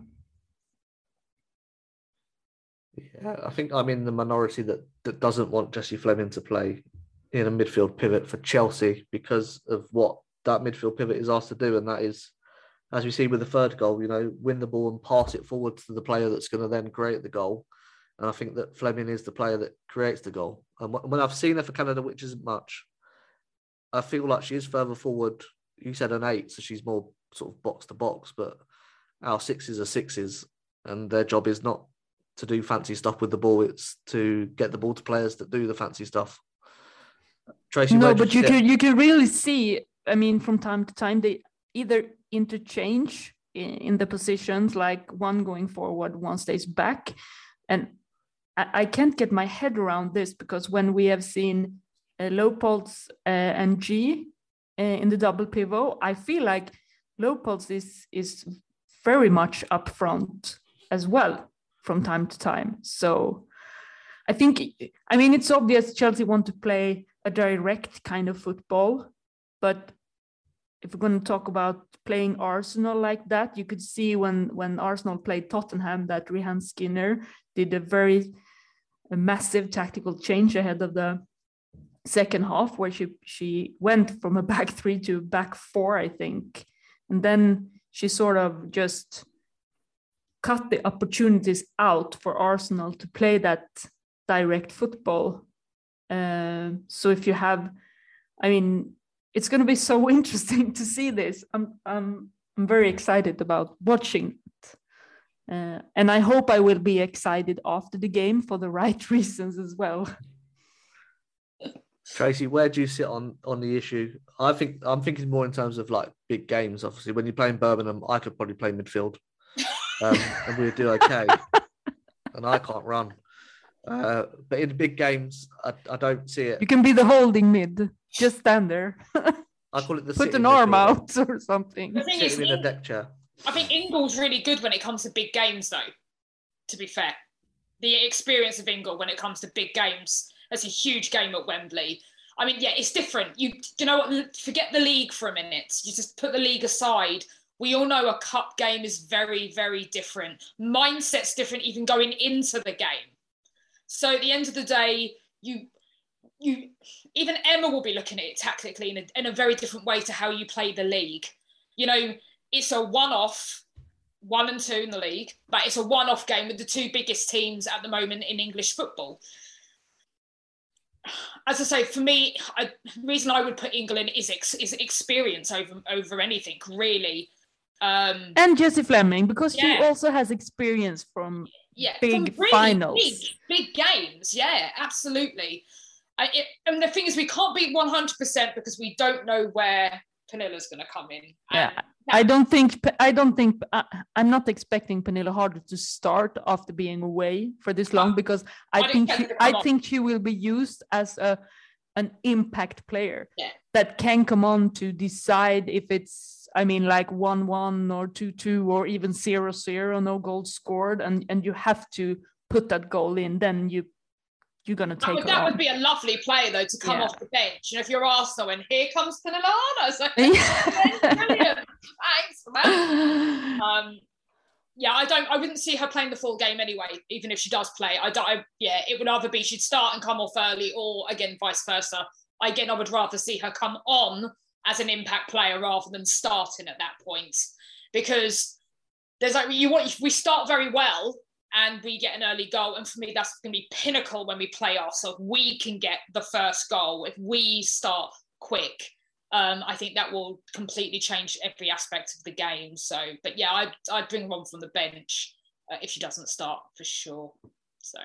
Yeah, I think I'm in the minority that doesn't want Jessie Fleming to play in a midfield pivot for Chelsea because of what that midfield pivot is asked to do. And that is, as we see with the third goal, win the ball and pass it forward to the player that's going to then create the goal. And I think that Fleming is the player that creates the goal. And when I've seen her for Canada, which isn't much, I feel like she is further forward. You said an 8, so she's more sort of box to box, but our 6s are 6s and their job is not to do fancy stuff with the ball. It's to get the ball to players that do the fancy stuff. Tracy, no, but you can really see, I mean, from time to time, they either interchange in the positions, like one going forward, one stays back. And I can't get my head around this, because when we have seen Leupolz and G in the double pivot, I feel like Leupolz is very much up front as well from time to time. So I think, I mean, it's obvious Chelsea want to play a direct kind of football, but if we're going to talk about playing Arsenal like that, you could see when Arsenal played Tottenham that Rehan Skinner did a massive tactical change ahead of the second half, where she went from a back three to a back four, I think. And then she sort of just cut the opportunities out for Arsenal to play that direct football. So if you have, I mean, it's going to be so interesting to see this. I'm very excited about watching it. And I hope I will be excited after the game for the right reasons as well. Tracy, where do you sit on the issue? I'm thinking more in terms of like big games. Obviously, when you're playing Birmingham, I could probably play midfield, and we'd do okay. And I can't run. But in the big games, I don't see it. You can be the holding mid. Just stand there. I call it the put an arm out or something. The thing sitting in a deck chair. I think Ingle's really good when it comes to big games, though. To be fair, the experience of Ingle when it comes to big games. That's a huge game at Wembley. I mean, yeah, it's different. You know what? Forget the league for a minute. You just put the league aside. We all know a cup game is very, very different. Mindset's different even going into the game. So at the end of the day, you even Emma will be looking at it tactically in a very different way to how you play the league. You know, it's a one-off, 1 and 2 in the league, but it's a one-off game with the two biggest teams at the moment in English football. As I say, for me, the reason I would put England is experience over anything, really. And Jessie Fleming, because she also has experience from big really finals. Big games, yeah, absolutely. And the thing is, we can't be 100% because we don't know where Pernilla's going to come in. Yeah. I don't think I'm not expecting Pernilla Harder to start after being away for this long, because I think she will be used as an impact player that can come on to decide if it's, I mean, like 1-1 or 2-2 or even 0-0, no goals scored, and you have to put that goal in. Then you're going to take that would be a lovely player, though, to come off the bench. You know, if you're Arsenal and here comes Pernilla Harder. So brilliant. Thanks for that. I wouldn't see her playing the full game anyway, even if she does play. It would either be she'd start and come off early, or again, vice versa. Again, I would rather see her come on as an impact player rather than starting at that point, because there's like we start very well and we get an early goal, and for me that's going to be pinnacle when we play ourselves. We can get the first goal if we start quick. I think that will completely change every aspect of the game. So, but yeah, I'd bring her on from the bench if she doesn't start, for sure. So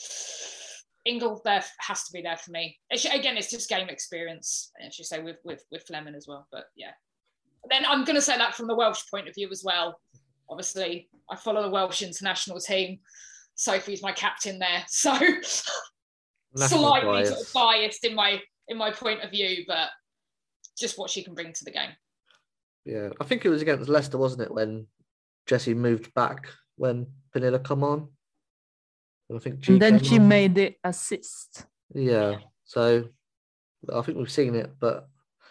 Ingle there has to be there for me. Again, it's just game experience, as you say, with Fleming as well. But yeah, then I'm going to say that from the Welsh point of view as well. Obviously, I follow the Welsh international team. Sophie's my captain there, so slightly sort of biased in my point of view, but just what she can bring to the game. Yeah, I think it was against Leicester, wasn't it, when Jessie moved back when Pernilla come on? I think and then she made the assist. Yeah, so I think we've seen it, but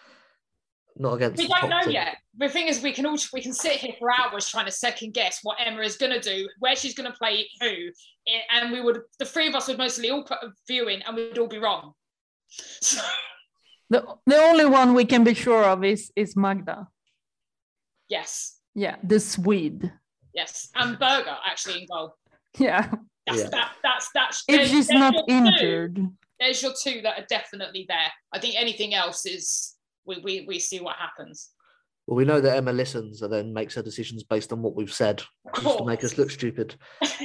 not against. We don't know yet. The thing is, we can sit here for hours trying to second guess what Emma is going to do, where she's going to play who, and the three of us would mostly all put a view in, and we'd all be wrong. So. The only one we can be sure of is Magda. Yes. Yeah, the Swede. Yes, and Berger actually in goal. Yeah. That's if she's not injured. There's your two that are definitely there. I think anything else is we see what happens. Well, we know that Emma listens and then makes her decisions based on what we've said, just to make us look stupid.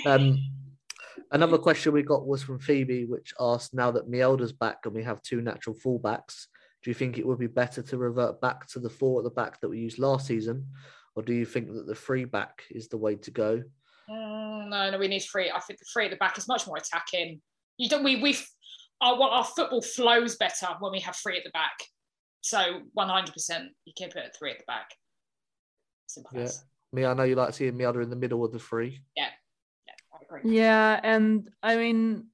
Another question we got was from Phoebe, which asked, now that Mjolnir's back and we have two natural fullbacks, do you think it would be better to revert back to the four at the back that we used last season? Or do you think that the three back is the way to go? No, we need three. I think the three at the back is much more attacking. Our football flows better when we have three at the back. So 100%, you keep it at three at the back. Simple as. I know you like seeing Mjolnir in the middle of the three. Yeah, I agree. Yeah, and I mean,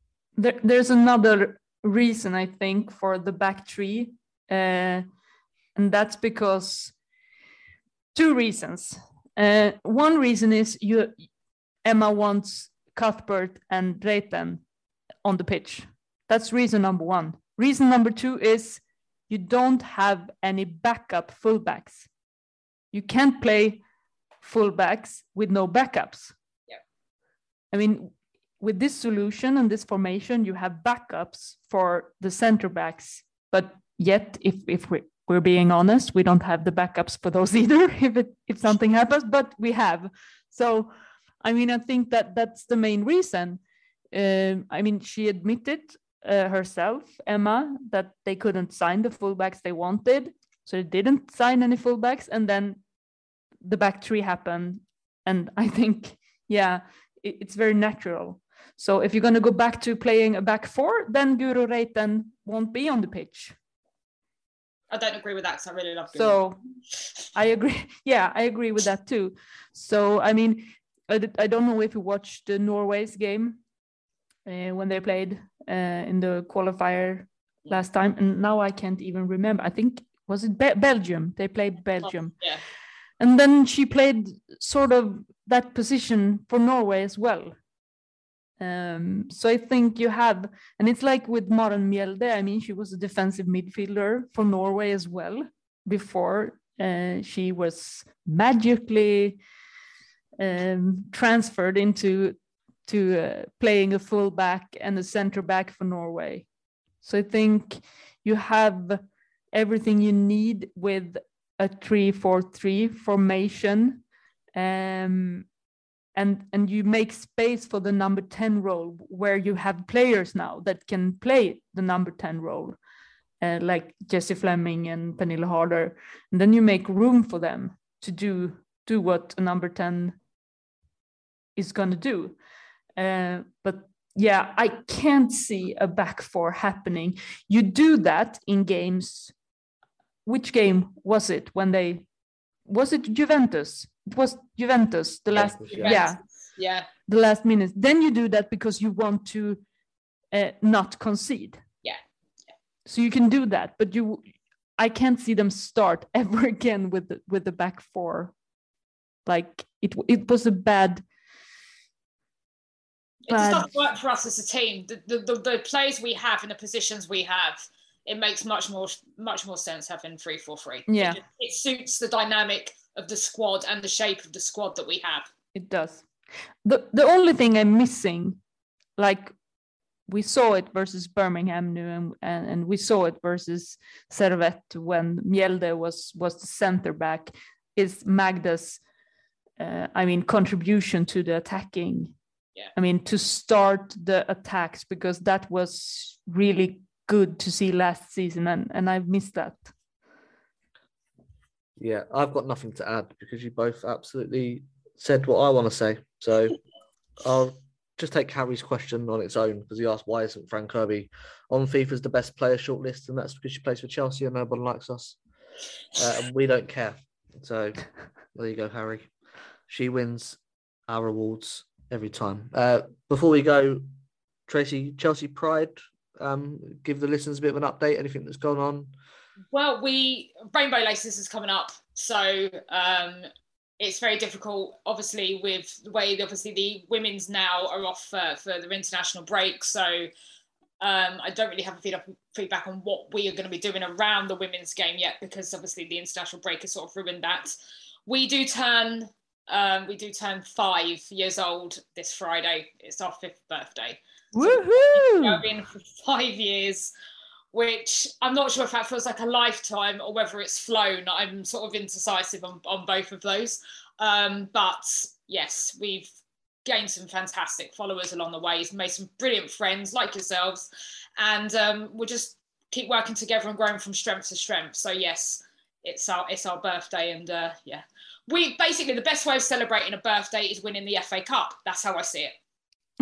there's another reason, I think, for the back three. And And that's because two reasons. One reason is Emma wants Cuthbert and Reiten on the pitch. That's reason number one. Reason number two is you don't have any backup fullbacks. You can't play fullbacks with no backups. Yeah. I mean, with this solution and this formation, you have backups for the center backs. But yet, if we're being honest, we don't have the backups for those either if something happens, but we have. So, I mean, I think that's the main reason. I mean, she admitted herself, Emma, that they couldn't sign the fullbacks they wanted. So they didn't sign any fullbacks. And then the back three happened. And I think, yeah, it's very natural. So if you're going to go back to playing a back four, then Guro Reiten won't be on the pitch. I don't agree with that because I really love Guro. So I agree. Yeah, I agree with that too. So, I mean, I don't know if you watched the Norway's game when they played in the qualifier last time. And now I can't even remember. I think, was it Belgium? They played Belgium. Yeah. And then she played sort of that position for Norway as well. So I think you have, and it's like with Maren Mjelde. I mean, she was a defensive midfielder for Norway as well before she was magically transferred into playing a full back and a center back for Norway. So I think you have everything you need with a 3-4-3 formation. And you make space for the number 10 role where you have players now that can play the number 10 role, like Jessie Fleming and Pernille Harder. And then you make room for them to do what a number 10 is going to do. But yeah, I can't see a back four happening. You do that in games. Which game was it was it Juventus? It was Juventus, the last, yeah, the last minutes. Then you do that because you want to not concede. Yeah. So you can do that, but I can't see them start ever again with the back four. Like it was a bad. It does not work for us as a team. The players we have and the positions we have, it makes much more sense having 3-4-3. Yeah, it suits the dynamic of the squad and the shape of the squad that we have. It does. The only thing I'm missing, like we saw it versus Birmingham now, and we saw it versus Servette when Mjelde was the center back, is Magda's contribution to the attacking. Yeah. I mean, to start the attacks, because that was really good to see last season, and I've missed that. Yeah, I've got nothing to add because you both absolutely said what I want to say. So I'll just take Harry's question on its own because he asked why isn't Fran Kirby on FIFA's the best player shortlist, and that's because she plays for Chelsea and nobody likes us. And we don't care. So there you go, Harry. She wins our awards every time. Before we go, Tracy, Chelsea Pride, give the listeners a bit of an update, anything that's going on. Well, Rainbow Laces is coming up, so it's very difficult, obviously, with the way, the women's now are off for their international break. So I don't really have a feedback on what we are going to be doing around the women's game yet, because obviously the international break has sort of ruined that. We do turn 5 years old this Friday. It's our 5th birthday. Woohoo! So we've been for 5 years, which I'm not sure if that feels like a lifetime or whether it's flown. I'm sort of indecisive on both of those. But yes, we've gained some fantastic followers along the way, made some brilliant friends like yourselves, and we'll just keep working together and growing from strength to strength. So yes, it's our birthday, and yeah. We basically, the best way of celebrating a birthday is winning the FA Cup. That's how I see it.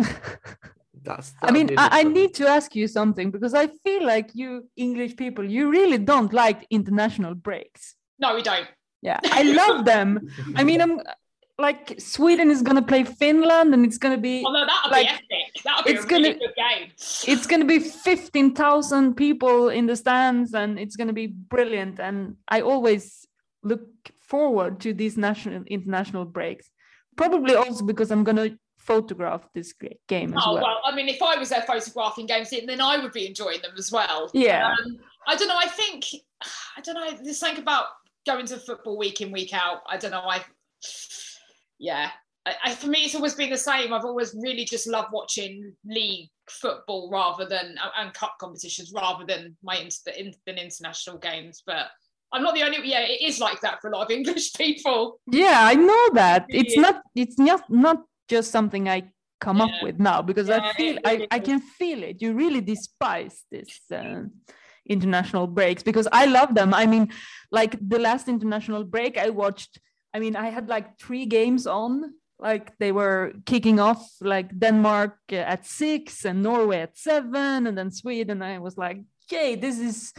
I need to ask you something, because I feel like you English people, you really don't like international breaks. No, we don't. Yeah, I love them. I mean, like Sweden is gonna play Finland, and it's gonna be. Oh no, that'll like, be epic. That'll be a really good game. It's gonna be 15,000 people in the stands, and it's gonna be brilliant. And I always look forward to these international breaks. Probably also because I'm gonna photograph this game as well. Oh well, I mean, if I was there photographing games, then I would be enjoying them as well. Yeah. I don't know. I don't know. There's something about going to football week in, week out. I don't know. For me, it's always been the same. I've always really just loved watching league football and cup competitions rather than international games. But I'm not the only. Yeah, it is like that for a lot of English people. Yeah, I know that. It's not just something I come up with now, because I can feel it. You really despise this international breaks, because I love them. I mean, like the last international break I watched, I mean, I had like 3 games on, like they were kicking off, like Denmark at 6 and Norway at 7 and then Sweden. I was like, yay, this is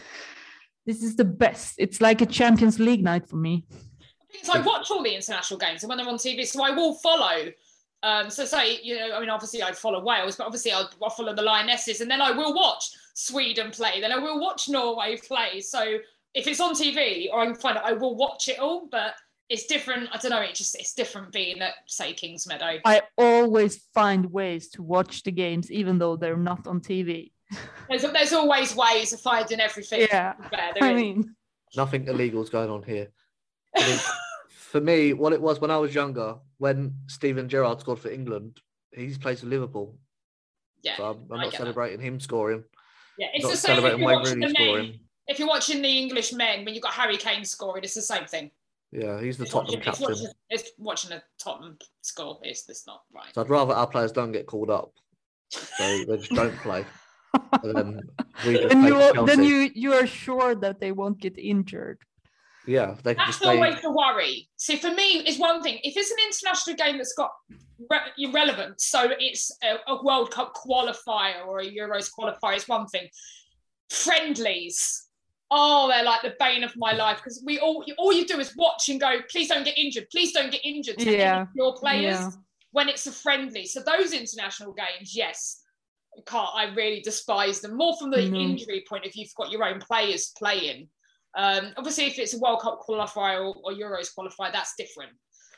the best. It's like a Champions League night for me. So I watch all the international games, and when they're on TV, so I will follow. So say, I mean, obviously I'd follow Wales, but obviously I'll follow the Lionesses, and then I will watch Sweden play, then I will watch Norway play. So if it's on TV or I can find it, I will watch it all, but it's different. I don't know, it's different being at, say, Kingsmeadow. I always find ways to watch the games, even though they're not on TV. There's always ways of finding everything. Yeah, I mean, nothing illegal is going on here. I mean, for me, what it was when I was younger, when Steven Gerrard scored for England, he's played for Liverpool. Yeah, so I'm not celebrating him scoring. Yeah, it's the same if you're watching the English men, when you've got Harry Kane scoring, it's the same thing. Yeah, he's the Tottenham captain. It's watching a Tottenham score. It's not right. So I'd rather our players don't get called up. So they just don't play. And then you are sure that they won't get injured. Yeah, they can that's always the worry. See, for me, it's one thing. If it's an international game that's got relevance, so it's a World Cup qualifier or a Euros qualifier, it's one thing. Friendlies, they're like the bane of my life, because all you do is watch and go, please don't get injured, please don't get injured to any of your players when it's a friendly. So those international games, yes, I really despise them. More from the injury point of view, you've got your own players playing. Obviously, if it's a World Cup qualifier or Euros qualifier, that's different.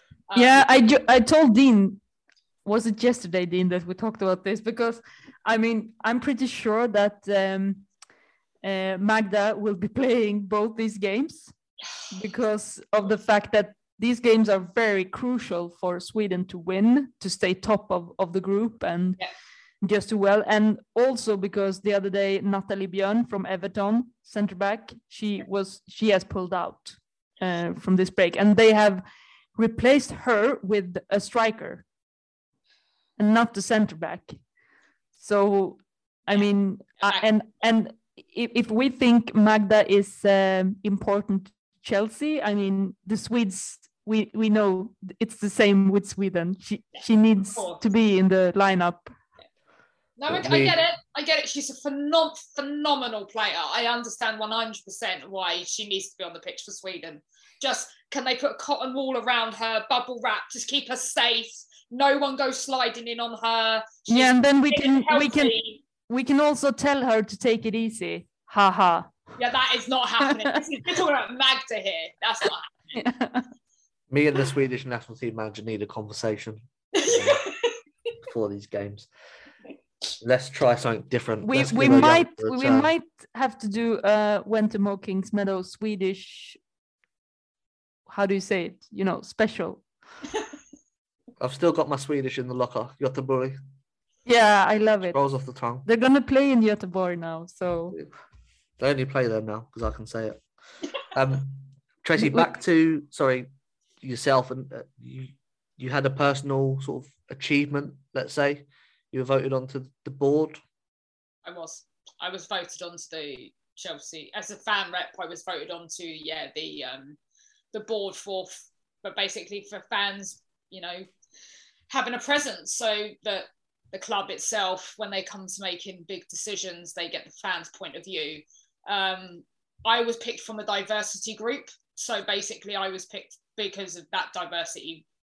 I told Dean, was it yesterday, Dean, that we talked about this? Because, I mean, I'm pretty sure that Magda will be playing both these games because of the fact that these games are very crucial for Sweden to win, to stay top of the group and just do well. And also because the other day, Natalie Björn from Everton, centre back, she has pulled out from this break, and they have replaced her with a striker and not the centre back. So, I mean, and if we think Magda is important to Chelsea, I mean, the Swedes, we know it's the same with Sweden. She needs to be in the lineup. No, I get it. She's a phenomenal player. I understand 100% why she needs to be on the pitch for Sweden. Just, can they put a cotton wool around her, bubble wrap, just keep her safe, no one goes sliding in on her. And then we can also tell her to take it easy. Ha ha. Yeah, that is not happening. We're talking about Magda here. That's not happening. Me and the Swedish national team manager need a conversation before these games. Let's try something different. We might have to do Wentemo Kingsmeadow Swedish. How do you say it? Special. I've still got my Swedish in the locker. Göteborg. Yeah, I love it. Rolls off the tongue. They're gonna play in Göteborg now, so they only play there now because I can say it. Tracy, back to yourself, and you had a personal sort of achievement. Let's say you were voted onto the board. I was voted onto the Chelsea as a fan rep. I was voted onto the board but basically for fans, having a presence, so that the club itself, when they come to making big decisions, they get the fans' point of view. I was picked from a diversity group. So basically I was picked because of that diversity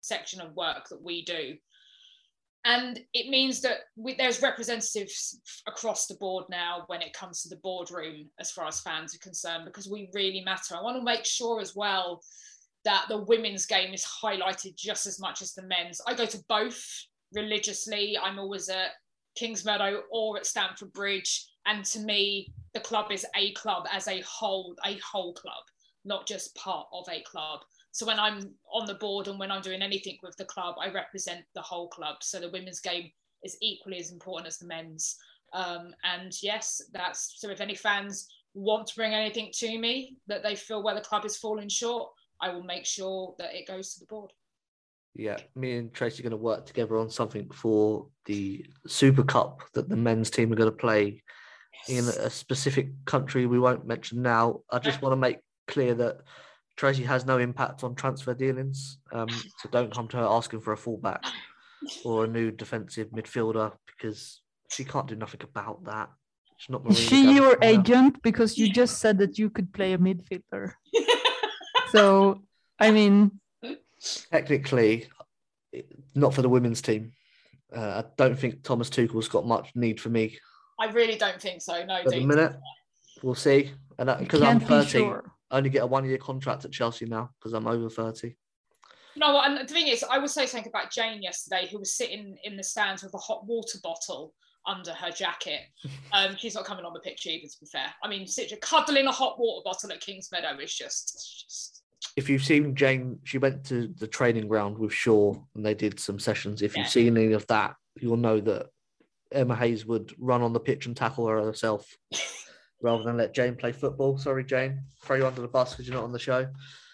section of work that we do. And it means that there's representatives across the board now when it comes to the boardroom as far as fans are concerned, because we really matter. I want to make sure as well that the women's game is highlighted just as much as the men's. I go to both religiously. I'm always at Kingsmeadow or at Stamford Bridge. And to me, the club is a club as a whole club, not just part of a club. So when I'm on the board and when I'm doing anything with the club, I represent the whole club. So the women's game is equally as important as the men's. And yes, so if any fans want to bring anything to me that they feel where the club is falling short, I will make sure that it goes to the board. Yeah, me and Tracy are going to work together on something for the Super Cup that the men's team are going to play in a specific country we won't mention now. I just want to make clear that Tracy has no impact on transfer dealings, so don't come to her asking for a fullback or a new defensive midfielder, because she can't do nothing about that. She's not. Is she your agent? Because you just said that you could play a midfielder. So, I mean... Technically, not for the women's team. I don't think Thomas Tuchel's got much need for me. I really don't think so, no. At the minute, we'll see. And because I'm 30, I only get a 1-year contract at Chelsea now because I'm over 30. No, and the thing is, I would say something about Jane yesterday, who was sitting in the stands with a hot water bottle under her jacket. She's not coming on the pitch either, to be fair. I mean, cuddling a hot water bottle at Kingsmeadow is just... If you've seen Jane, she went to the training ground with Shaw and they did some sessions. If you've seen any of that, you'll know that Emma Hayes would run on the pitch and tackle her herself rather than let Jane play football. Sorry, Jane. Throw you under the bus because you're not on the show.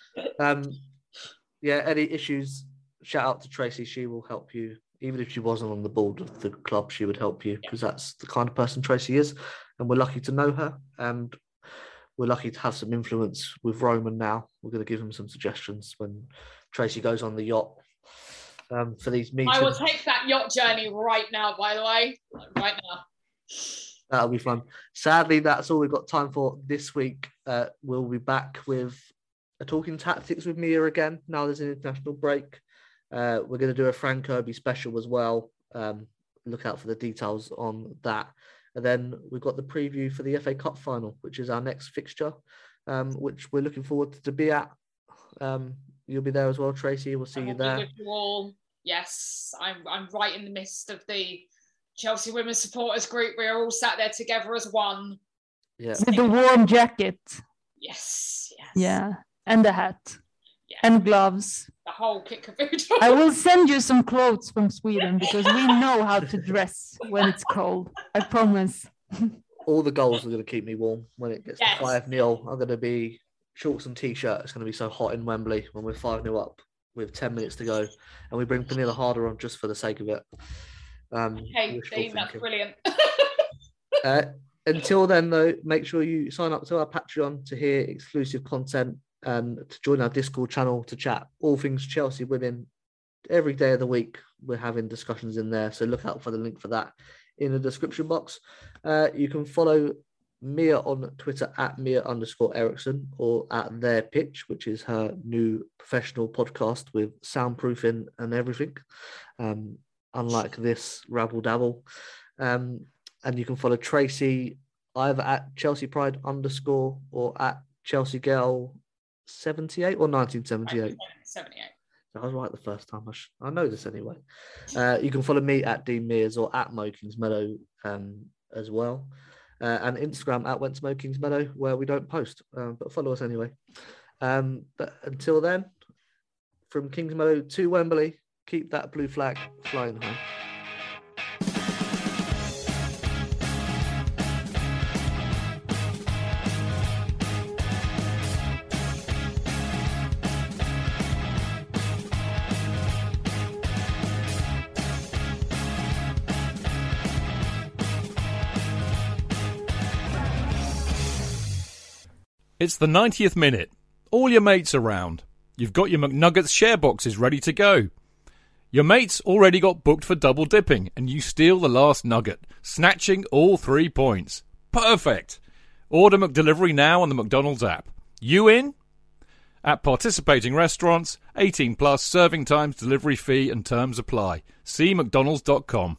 Any issues, shout out to Tracy. She will help you. Even if she wasn't on the board of the club, she would help you because that's the kind of person Tracy is. And we're lucky to know her. And we're lucky to have some influence with Roman now. We're going to give him some suggestions when Tracy goes on the yacht for these meetings. I will take that yacht journey right now, by the way. Right now. That'll be fun. Sadly, that's all we've got time for this week. We'll be back with a Talking Tactics with Mia again. Now there's an international break. We're going to do a Frank Kirby special as well. Look out for the details on that. And then we've got the preview for the FA Cup final, which is our next fixture, which we're looking forward to be at. You'll be there as well, Tracy. We'll see you there. With you all. Yes, I'm right in the midst of the Chelsea Women's Supporters Group. We're all sat there together as one. Yeah. With the warm jacket. Yes. Yeah, and the hat. Yeah. And gloves. The whole kit caboodle. I will send you some clothes from Sweden because we know how to dress when it's cold. I promise. All the goals are going to keep me warm when it gets to 5-0. I'm going to be shorts and t-shirt. It's going to be so hot in Wembley when we're 5-0 up with 10 minutes to go. And we bring Pernilla Harder on just for the sake of it. Okay, Dean, that's brilliant. Until then, though, make sure you sign up to our Patreon to hear exclusive content and to join our Discord channel to chat all things Chelsea women. Every day of the week, we're having discussions in there. So look out for the link for that in the description box. You can follow Mia on Twitter at Mia_Eriksson or at Their Pitch, which is her new professional podcast with soundproofing and everything. Unlike this rabble dabble. And you can follow Tracy either at Chelsea Pride _ or at Chelsea Girl 78 or 1978. 78. I was right the first time. I know this anyway. You can follow me at Dean Mears or at Mo Kingsmeadow as well. And Instagram at Went to Mo Kingsmeadow, where we don't post, but follow us anyway. But until then, from Kingsmeadow to Wembley, keep that blue flag flying high. It's the 90th minute. All your mates around. You've got your McNuggets share boxes ready to go. Your mates already got booked for double dipping and you steal the last nugget, snatching all 3 points. Perfect. Order McDelivery now on the McDonald's app. You in? At participating restaurants, 18 plus, serving times, delivery fee and terms apply. See mcdonalds.com.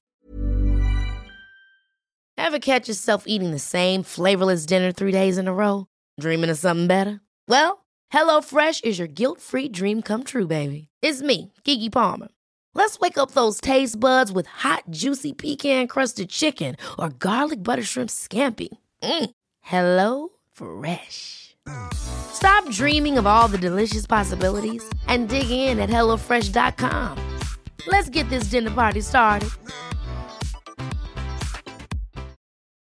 Ever catch yourself eating the same flavorless dinner 3 days in a row? Dreaming of something better? Well, HelloFresh is your guilt-free dream come true, baby. It's me, Keke Palmer. Let's wake up those taste buds with hot, juicy pecan-crusted chicken or garlic butter shrimp scampi. Hello Fresh. Stop dreaming of all the delicious possibilities and dig in at HelloFresh.com. Let's get this dinner party started.